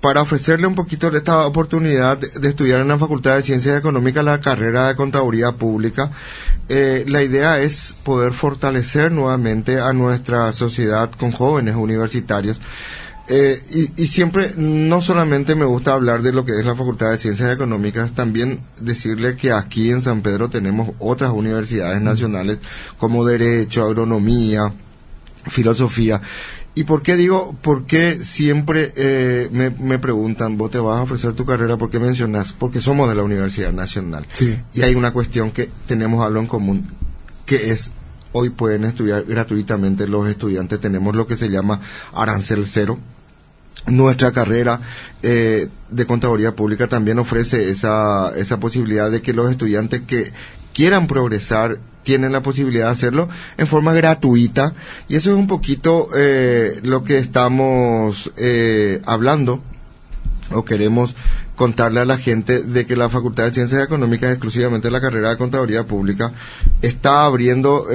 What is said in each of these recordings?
para ofrecerle un poquito de esta oportunidad de estudiar en la Facultad de Ciencias Económicas la carrera de Contaduría Pública. La idea es poder fortalecer nuevamente a nuestra sociedad con jóvenes universitarios. Y siempre, no solamente me gusta hablar de lo que es la Facultad de Ciencias Económicas, también decirle que aquí en San Pedro tenemos otras universidades nacionales como Derecho, Agronomía, Filosofía. ¿Y por qué digo? Porque siempre me preguntan, vos te vas a ofrecer tu carrera, ¿por qué mencionás? Porque somos de la Universidad Nacional. Sí. Y hay una cuestión que tenemos algo en común, que es, hoy pueden estudiar gratuitamente los estudiantes, tenemos lo que se llama arancel cero. Nuestra carrera de Contaduría Pública también ofrece esa posibilidad de que los estudiantes que quieran progresar tienen la posibilidad de hacerlo en forma gratuita, y eso es un poquito lo que estamos hablando, o queremos contarle a la gente, de que la Facultad de Ciencias Económicas, exclusivamente la carrera de Contaduría Pública, está abriendo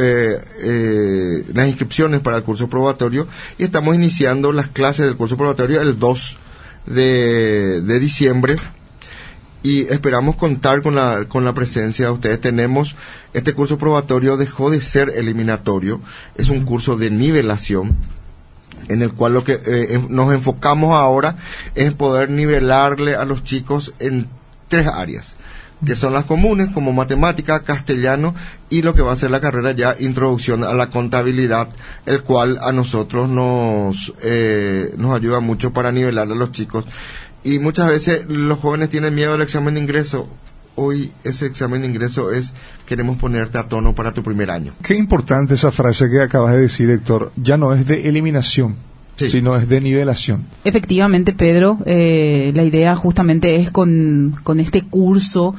las inscripciones para el curso probatorio, y estamos iniciando las clases del curso probatorio el 2 de diciembre, y esperamos contar con la presencia de ustedes. Este curso probatorio dejó de ser eliminatorio, es un curso de nivelación, en el cual lo que nos enfocamos ahora es poder nivelarle a los chicos en 3 áreas, que son las comunes, como matemática, castellano, y lo que va a ser la carrera ya, introducción a la contabilidad, el cual a nosotros nos ayuda mucho para nivelar a los chicos. Y muchas veces los jóvenes tienen miedo al examen de ingreso. Hoy ese examen de ingreso es, queremos ponerte a tono para tu primer año. Qué importante esa frase que acabas de decir, Héctor. Ya no es de eliminación, sí, sino es de nivelación. Efectivamente, Pedro, la idea justamente es con este curso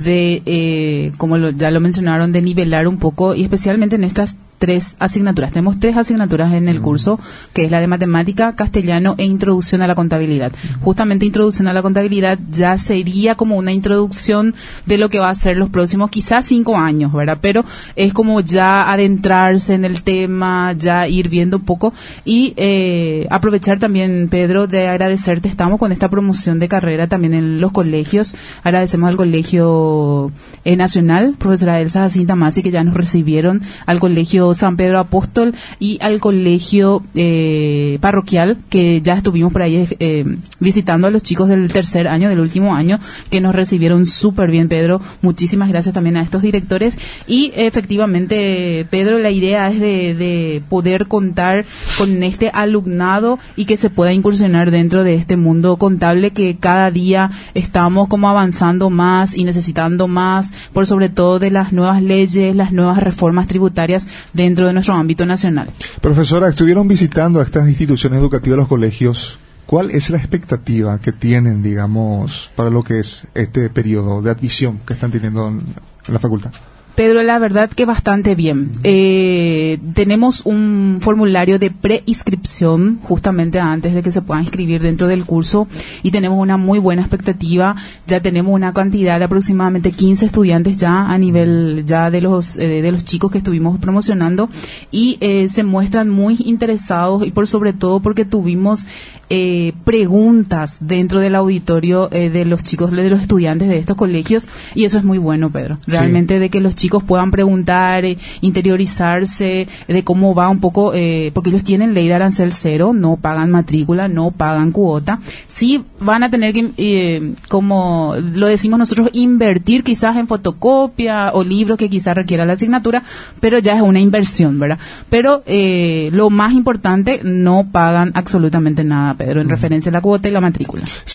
de, como ya lo mencionaron, de nivelar un poco, y especialmente en estas 3 asignaturas. Tenemos 3 asignaturas en el curso, que es la de matemática, castellano e introducción a la contabilidad. Justamente introducción a la contabilidad ya sería como una introducción de lo que va a ser los próximos quizás 5 años, ¿verdad? Pero es como ya adentrarse en el tema, ya ir viendo un poco, y aprovechar también, Pedro, de agradecerte. Estamos con esta promoción de carrera también en los colegios. Agradecemos al Colegio Nacional, profesora Elsa Jacinta Masi, que ya nos recibieron, al Colegio San Pedro Apóstol y al colegio parroquial, que ya estuvimos por ahí visitando a los chicos del tercer año, del último año, que nos recibieron súper bien, Pedro. Muchísimas gracias también a estos directores. Y efectivamente, Pedro, la idea es de poder contar con este alumnado y que se pueda incursionar dentro de este mundo contable, que cada día estamos como avanzando más y necesitando más, por sobre todo de las nuevas leyes, las nuevas reformas tributarias dentro de nuestro ámbito nacional. Profesora, estuvieron visitando a estas instituciones educativas, los colegios. ¿Cuál es la expectativa que tienen, digamos, para lo que es este periodo de admisión que están teniendo en la facultad? Pedro, la verdad que bastante bien. Tenemos un formulario de preinscripción justamente antes de que se pueda inscribir dentro del curso, y tenemos una muy buena expectativa. Ya tenemos una cantidad de aproximadamente 15 estudiantes ya a nivel ya de los chicos que estuvimos promocionando, y se muestran muy interesados, y por sobre todo porque tuvimos preguntas dentro del auditorio de los chicos, de los estudiantes de estos colegios, y eso es muy bueno, Pedro. Realmente, sí, de que los chicos puedan preguntar, interiorizarse de cómo va un poco, porque ellos tienen ley de arancel cero, no pagan matrícula, no pagan cuota. Sí van a tener que, como lo decimos nosotros, invertir quizás en fotocopia o libros que quizás requiera la asignatura, pero ya es una inversión, ¿verdad? Pero lo más importante, no pagan absolutamente nada, Pedro, en referencia a la cuota y la matrícula.